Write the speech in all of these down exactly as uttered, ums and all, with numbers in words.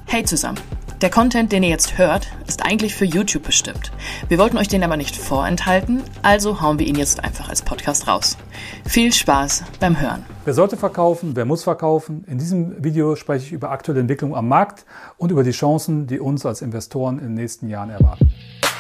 Hey zusammen! Der Content, den ihr jetzt hört, ist eigentlich für YouTube bestimmt. Wir wollten euch den aber nicht vorenthalten, also hauen wir ihn jetzt einfach als Podcast raus. Viel Spaß beim Hören. Wer sollte verkaufen, wer muss verkaufen? In diesem Video spreche ich über aktuelle Entwicklungen am Markt und über die Chancen, die uns als Investoren in den nächsten Jahren erwarten.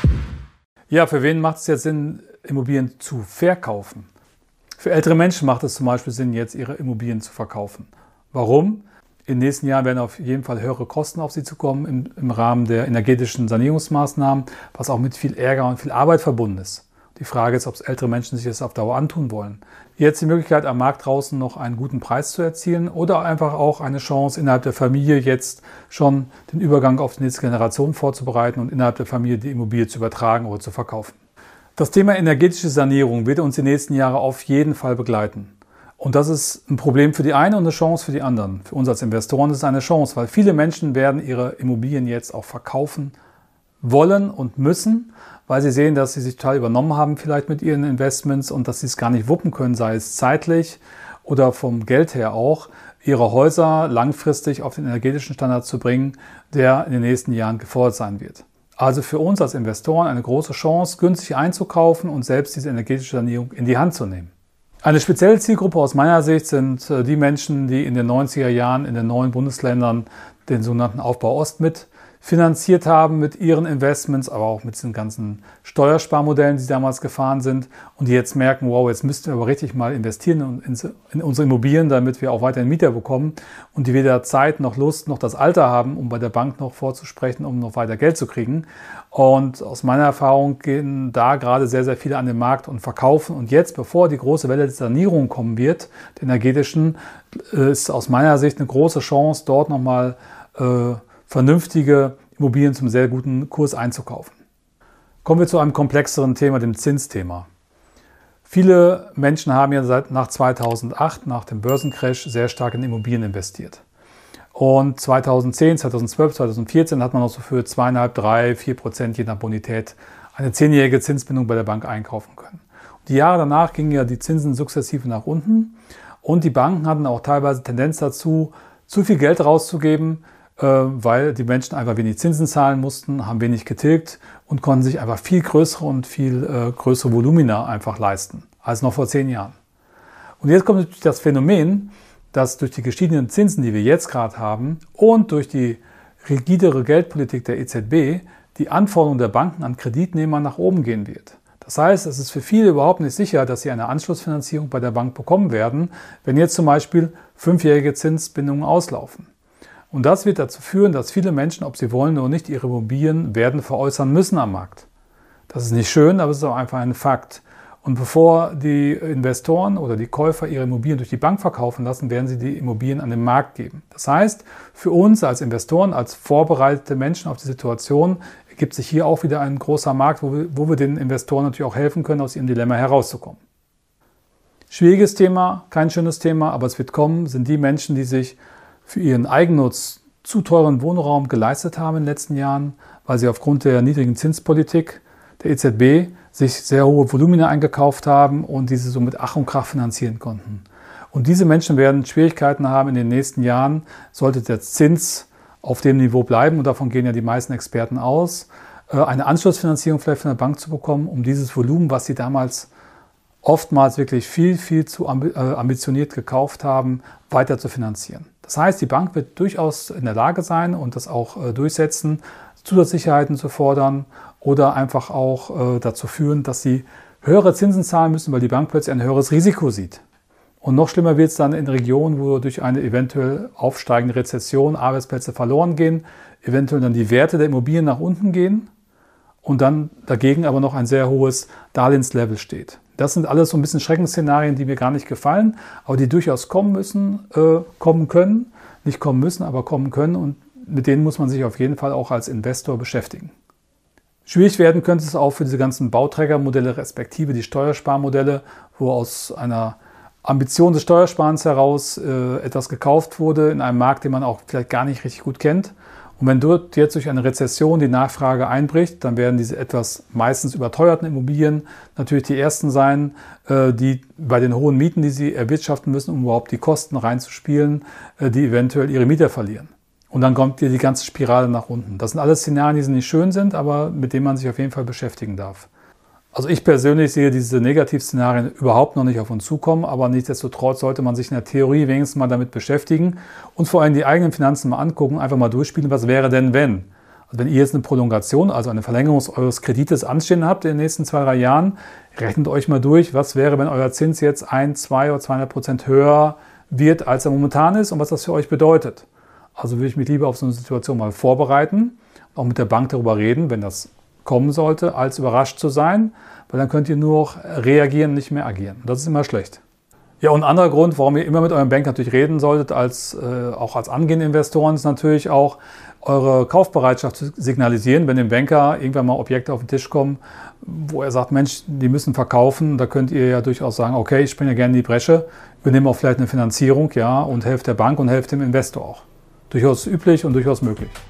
Ja, für wen macht es jetzt Sinn, Immobilien zu verkaufen? Für ältere Menschen macht es zum Beispiel Sinn, jetzt ihre Immobilien zu verkaufen. Warum? In den nächsten Jahren werden auf jeden Fall höhere Kosten auf sie zukommen im, im Rahmen der energetischen Sanierungsmaßnahmen, was auch mit viel Ärger und viel Arbeit verbunden ist. Die Frage ist, ob es ältere Menschen sich das auf Dauer antun wollen. Jetzt die Möglichkeit, am Markt draußen noch einen guten Preis zu erzielen oder einfach auch eine Chance, innerhalb der Familie jetzt schon den Übergang auf die nächste Generation vorzubereiten und innerhalb der Familie die Immobilie zu übertragen oder zu verkaufen. Das Thema energetische Sanierung wird uns die nächsten Jahre auf jeden Fall begleiten. Und das ist ein Problem für die einen und eine Chance für die anderen. Für uns als Investoren ist es eine Chance, weil viele Menschen werden ihre Immobilien jetzt auch verkaufen wollen und müssen, weil sie sehen, dass sie sich total übernommen haben vielleicht mit ihren Investments und dass sie es gar nicht wuppen können, sei es zeitlich oder vom Geld her auch, ihre Häuser langfristig auf den energetischen Standard zu bringen, der in den nächsten Jahren gefordert sein wird. Also für uns als Investoren eine große Chance, günstig einzukaufen und selbst diese energetische Sanierung in die Hand zu nehmen. Eine spezielle Zielgruppe aus meiner Sicht sind die Menschen, die in den neunziger Jahren in den neuen Bundesländern den sogenannten Aufbau Ost mit finanziert haben mit ihren Investments, aber auch mit diesen ganzen Steuersparmodellen, die damals gefahren sind und die jetzt merken, wow, jetzt müssten wir aber richtig mal investieren in unsere Immobilien, damit wir auch weiterhin Mieter bekommen und die weder Zeit noch Lust noch das Alter haben, um bei der Bank noch vorzusprechen, um noch weiter Geld zu kriegen. Und aus meiner Erfahrung gehen da gerade sehr, sehr viele an den Markt und verkaufen. Und jetzt, bevor die große Welle der Sanierung kommen wird, der energetischen, ist aus meiner Sicht eine große Chance, dort nochmal äh, vernünftige Immobilien zum sehr guten Kurs einzukaufen. Kommen wir zu einem komplexeren Thema, dem Zinsthema. Viele Menschen haben ja seit nach zweitausendacht, nach dem Börsencrash, sehr stark in Immobilien investiert. Und zweitausendzehn, zweitausendzwölf, zweitausendvierzehn hat man noch so für zweieinhalb, drei, vier Prozent je nach Bonität eine zehnjährige Zinsbindung bei der Bank einkaufen können. Und die Jahre danach gingen ja die Zinsen sukzessive nach unten und die Banken hatten auch teilweise Tendenz dazu, zu viel Geld rauszugeben, weil die Menschen einfach wenig Zinsen zahlen mussten, haben wenig getilgt und konnten sich einfach viel größere und viel äh, größere Volumina einfach leisten, als noch vor zehn Jahren. Und jetzt kommt natürlich das Phänomen, dass durch die gestiegenen Zinsen, die wir jetzt gerade haben und durch die rigidere Geldpolitik der E Z B, die Anforderung der Banken an Kreditnehmer nach oben gehen wird. Das heißt, es ist für viele überhaupt nicht sicher, dass sie eine Anschlussfinanzierung bei der Bank bekommen werden, wenn jetzt zum Beispiel fünfjährige Zinsbindungen auslaufen. Und das wird dazu führen, dass viele Menschen, ob sie wollen oder nicht, ihre Immobilien werden veräußern müssen am Markt. Das ist nicht schön, aber es ist auch einfach ein Fakt. Und bevor die Investoren oder die Käufer ihre Immobilien durch die Bank verkaufen lassen, werden sie die Immobilien an den Markt geben. Das heißt, für uns als Investoren, als vorbereitete Menschen auf die Situation, ergibt sich hier auch wieder ein großer Markt, wo wir, wo wir den Investoren natürlich auch helfen können, aus ihrem Dilemma herauszukommen. Schwieriges Thema, kein schönes Thema, aber es wird kommen, sind die Menschen, die sich für ihren Eigennutz zu teuren Wohnraum geleistet haben in den letzten Jahren, weil sie aufgrund der niedrigen Zinspolitik der E Z B sich sehr hohe Volumina eingekauft haben und diese so mit Ach und Krach finanzieren konnten. Und diese Menschen werden Schwierigkeiten haben in den nächsten Jahren, sollte der Zins auf dem Niveau bleiben, und davon gehen ja die meisten Experten aus, eine Anschlussfinanzierung vielleicht von der Bank zu bekommen, um dieses Volumen, was sie damals oftmals wirklich viel, viel zu ambitioniert gekauft haben, weiter zu finanzieren. Das heißt, die Bank wird durchaus in der Lage sein und das auch äh, durchsetzen, Zusatzsicherheiten zu fordern oder einfach auch äh, dazu führen, dass sie höhere Zinsen zahlen müssen, weil die Bank plötzlich ein höheres Risiko sieht. Und noch schlimmer wird es dann in Regionen, wo durch eine eventuell aufsteigende Rezession Arbeitsplätze verloren gehen, eventuell dann die Werte der Immobilien nach unten gehen und dann dagegen aber noch ein sehr hohes Darlehenslevel steht. Das sind alles so ein bisschen Schreckensszenarien, die mir gar nicht gefallen, aber die durchaus kommen müssen, äh, kommen können. Nicht kommen müssen, aber kommen können, und mit denen muss man sich auf jeden Fall auch als Investor beschäftigen. Schwierig werden könnte es auch für diese ganzen Bauträgermodelle respektive die Steuersparmodelle, wo aus einer Ambition des Steuersparens heraus äh, etwas gekauft wurde in einem Markt, den man auch vielleicht gar nicht richtig gut kennt. Und wenn dort jetzt durch eine Rezession die Nachfrage einbricht, dann werden diese etwas meistens überteuerten Immobilien natürlich die ersten sein, die bei den hohen Mieten, die sie erwirtschaften müssen, um überhaupt die Kosten reinzuspielen, die eventuell ihre Mieter verlieren. Und dann kommt ihr die ganze Spirale nach unten. Das sind alles Szenarien, die nicht schön sind, aber mit denen man sich auf jeden Fall beschäftigen darf. Also ich persönlich sehe diese Negativszenarien überhaupt noch nicht auf uns zukommen, aber nichtsdestotrotz sollte man sich in der Theorie wenigstens mal damit beschäftigen und vor allem die eigenen Finanzen mal angucken, einfach mal durchspielen, was wäre denn, wenn? Also wenn ihr jetzt eine Prolongation, also eine Verlängerung eures Kredites anstehen habt in den nächsten zwei, drei Jahren, rechnet euch mal durch, was wäre, wenn euer Zins jetzt ein, zwei oder zweihundert Prozent höher wird, als er momentan ist und was das für euch bedeutet. Also würde ich mich lieber auf so eine Situation mal vorbereiten, auch mit der Bank darüber reden, wenn das kommen sollte, als überrascht zu sein, weil dann könnt ihr nur noch reagieren, nicht mehr agieren. Das ist immer schlecht. Ja, und ein anderer Grund, warum ihr immer mit eurem Banker natürlich reden solltet, als, äh, auch als angehende Investoren, ist natürlich auch eure Kaufbereitschaft zu signalisieren, wenn dem Banker irgendwann mal Objekte auf den Tisch kommen, wo er sagt, Mensch, die müssen verkaufen, da könnt ihr ja durchaus sagen, okay, ich springe ja gerne in die Bresche, übernehme auch vielleicht eine Finanzierung, ja, und helft der Bank und helft dem Investor auch. Durchaus üblich und durchaus möglich.